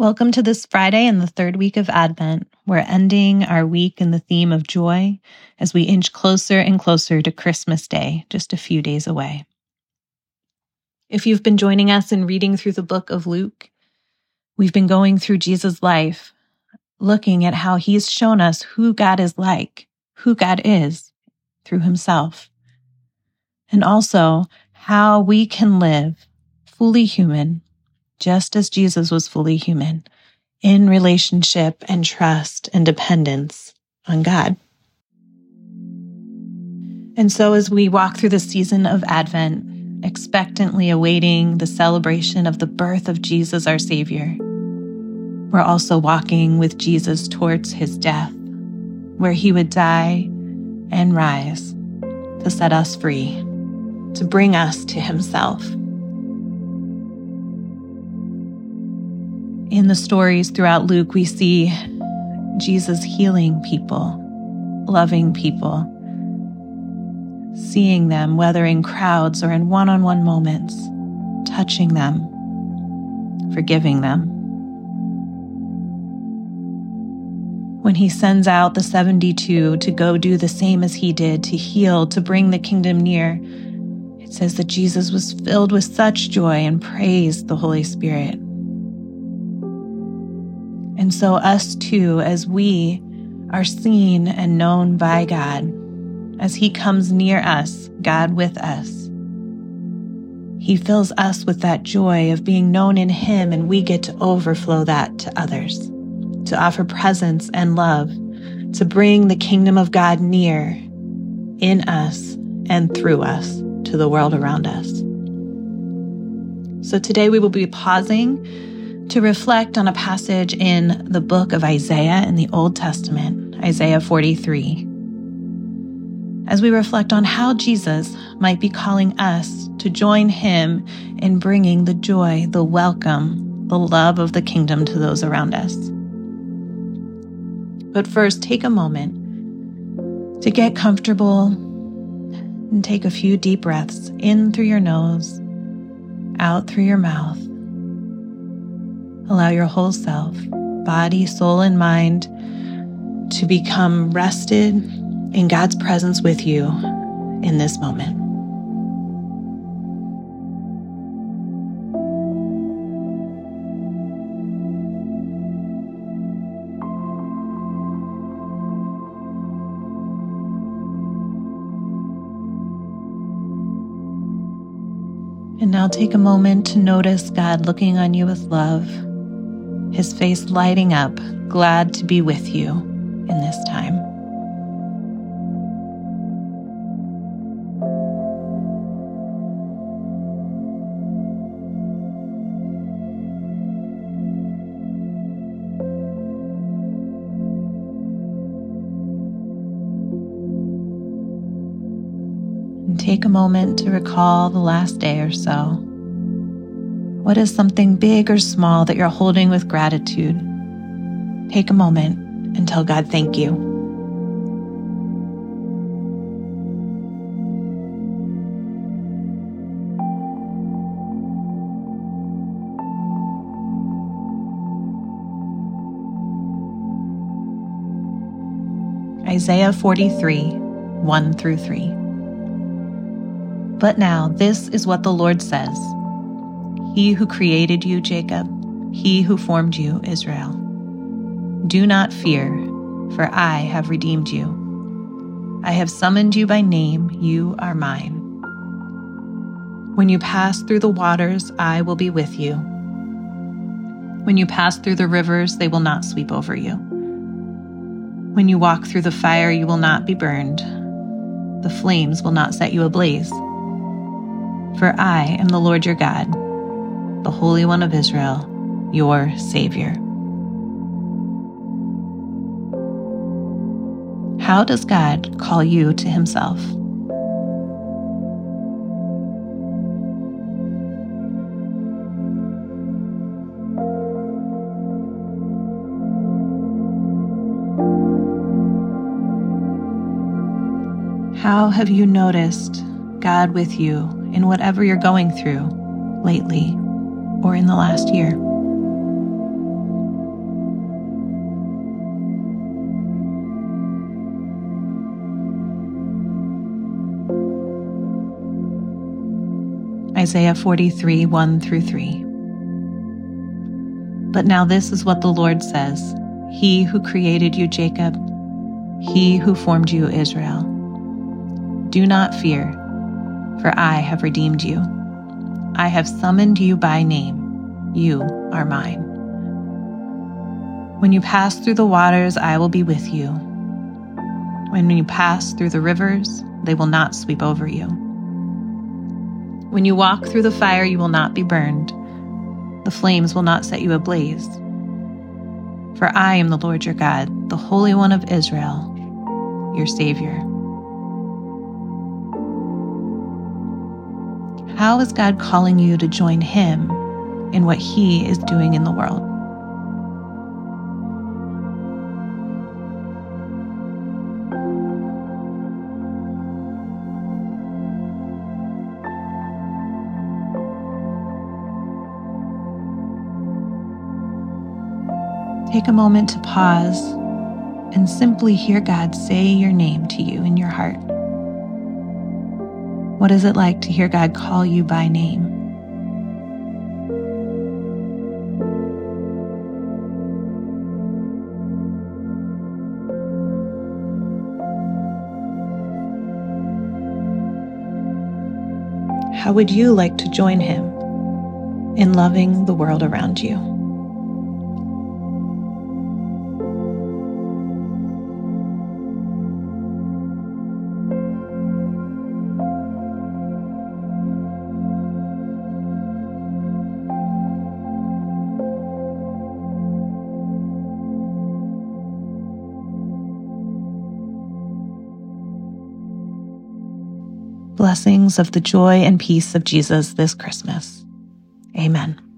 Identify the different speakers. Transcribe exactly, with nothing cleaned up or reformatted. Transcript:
Speaker 1: Welcome to this Friday in the third week of Advent. We're ending our week in the theme of joy as we inch closer and closer to Christmas Day, just a few days away. If you've been joining us in reading through the book of Luke, we've been going through Jesus' life, looking at how he's shown us who God is like, who God is through himself, and also how we can live fully human, just as Jesus was fully human, in relationship and trust and dependence on God. And so as we walk through the season of Advent, expectantly awaiting the celebration of the birth of Jesus, our Savior, we're also walking with Jesus towards his death, where he would die and rise to set us free, to bring us to himself. In the stories throughout Luke, we see Jesus healing people, loving people, seeing them, whether in crowds or in one-on-one moments, touching them, forgiving them. When he sends out the seventy-two to go do the same as he did, to heal, to bring the kingdom near, it says that Jesus was filled with such joy and praised the Holy Spirit. And so us too, as we are seen and known by God, as he comes near us, God with us, he fills us with that joy of being known in him, and we get to overflow that to others, to offer presence and love, to bring the kingdom of God near in us and through us to the world around us. So today we will be pausing to reflect on a passage in the book of Isaiah in the Old Testament, Isaiah forty-three, as we reflect on how Jesus might be calling us to join him in bringing the joy, the welcome, the love of the kingdom to those around us. But first, take a moment to get comfortable and take a few deep breaths in through your nose, out through your mouth. Allow your whole self, body, soul, and mind to become rested in God's presence with you in this moment. And now take a moment to notice God looking on you with love, his face lighting up, glad to be with you in this time. And take a moment to recall the last day or so. What is something big or small that you're holding with gratitude? Take a moment and tell God thank you. Isaiah forty-three, one through three. But now this is what the Lord says. He who created you, Jacob, he who formed you, Israel. Do not fear, for I have redeemed you. I have summoned you by name, you are mine. When you pass through the waters, I will be with you. When you pass through the rivers, they will not sweep over you. When you walk through the fire, you will not be burned. The flames will not set you ablaze. For I am the Lord your God, the Holy One of Israel, your Savior. How does God call you to himself? How have you noticed God with you in whatever you're going through lately or in the last year? Isaiah forty-three, one through three. But now this is what the Lord says, He who created you, Jacob, He who formed you, Israel. Do not fear, for I have redeemed you. I have summoned you by name. You are mine. When you pass through the waters, I will be with you. When you pass through the rivers, they will not sweep over you. When you walk through the fire, you will not be burned. The flames will not set you ablaze. For I am the Lord your God, the Holy One of Israel, your Savior. How is God calling you to join Him in what He is doing in the world? Take a moment to pause and simply hear God say your name to you in your heart. What is it like to hear God call you by name? How would you like to join Him in loving the world around you? Blessings of the joy and peace of Jesus this Christmas. Amen.